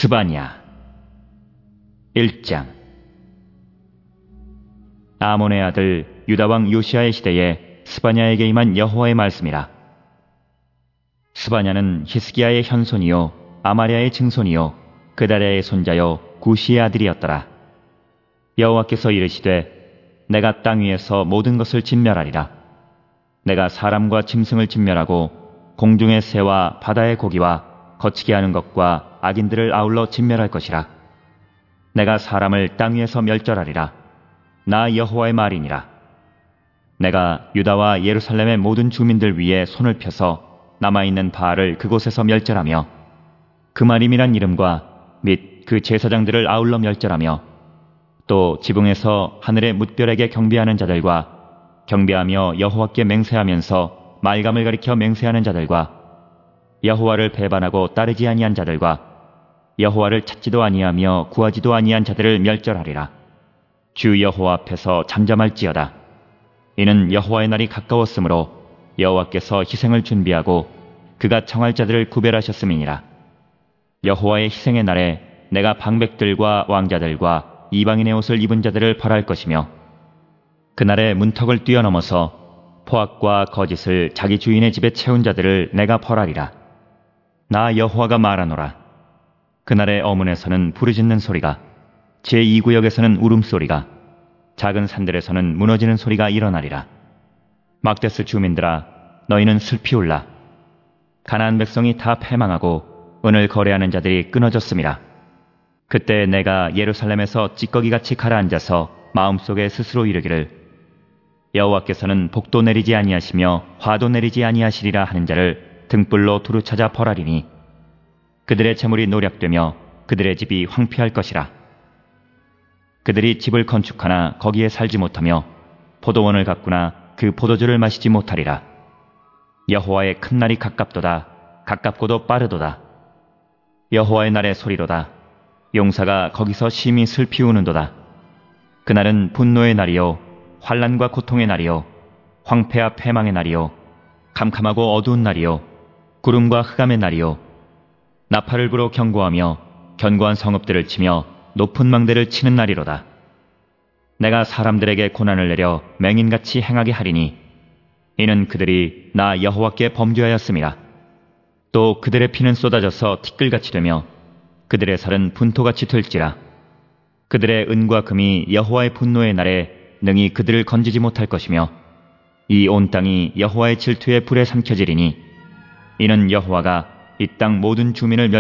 스바냐 1장. 아몬의 아들 유다 왕 요시아의 시대에 스바냐에게 임한 여호와의 말씀이라. 스바냐는 히스기야의 현손이요 아마랴의 증손이요 그다랴의 손자요 구시의 아들이었더라. 여호와께서 이르시되 내가 땅 위에서 모든 것을 진멸하리라. 내가 사람과 짐승을 진멸하고 공중의 새와 바다의 고기와 거치게 하는 것과 악인들을 아울러 진멸할 것이라. 내가 사람을 땅 위에서 멸절하리라. 나 여호와의 말이니라. 내가 유다와 예루살렘의 모든 주민들 위에 손을 펴서 남아있는 바알을 그곳에서 멸절하며 그마림이란 이름과 및 그 제사장들을 아울러 멸절하며 또 지붕에서 하늘의 뭇별에게 경배하는 자들과 경배하며 여호와께 맹세하면서 말감을 가리켜 맹세하는 자들과 여호와를 배반하고 따르지 아니한 자들과 여호와를 찾지도 아니하며 구하지도 아니한 자들을 멸절하리라. 주 여호와 앞에서 잠잠할지어다. 이는 여호와의 날이 가까웠으므로 여호와께서 희생을 준비하고 그가 청할 자들을 구별하셨음이니라. 여호와의 희생의 날에 내가 방백들과 왕자들과 이방인의 옷을 입은 자들을 벌할 것이며 그날에 문턱을 뛰어넘어서 포악과 거짓을 자기 주인의 집에 채운 자들을 내가 벌하리라. 나 여호와가 말하노라. 그날의 어문에서는 부르짖는 소리가, 제2구역에서는 울음소리가, 작은 산들에서는 무너지는 소리가 일어나리라. 막데스 주민들아, 너희는 슬피 울라. 가나안 백성이 다 패망하고 은을 거래하는 자들이 끊어졌음이라. 그때 내가 예루살렘에서 찌꺼기같이 가라앉아서 마음속에 스스로 이르기를 여호와께서는 복도 내리지 아니하시며 화도 내리지 아니하시리라 하는 자를 등불로 두루 찾아 벌하리니 그들의 재물이 노략되며 그들의 집이 황폐할 것이라. 그들이 집을 건축하나 거기에 살지 못하며 포도원을 가꾸나 그 포도주를 마시지 못하리라. 여호와의 큰 날이 가깝도다. 가깝고도 빠르도다. 여호와의 날의 소리로다. 용사가 거기서 심히 슬피 우는도다. 그날은 분노의 날이요 환난과 고통의 날이요 황폐와 패망의 날이요 캄캄하고 어두운 날이요 구름과 흑암의 날이요 나팔을 불어 경고하며 견고한 성읍들을 치며 높은 망대를 치는 날이로다. 내가 사람들에게 고난을 내려 맹인같이 행하게 하리니 이는 그들이 나 여호와께 범죄하였음이라. 또 그들의 피는 쏟아져서 티끌같이 되며 그들의 살은 분토같이 될지라. 그들의 은과 금이 여호와의 분노의 날에 능히 그들을 건지지 못할 것이며 이 온 땅이 여호와의 질투의 불에 삼켜지리니 이는 여호와가 이 땅 모든 주민을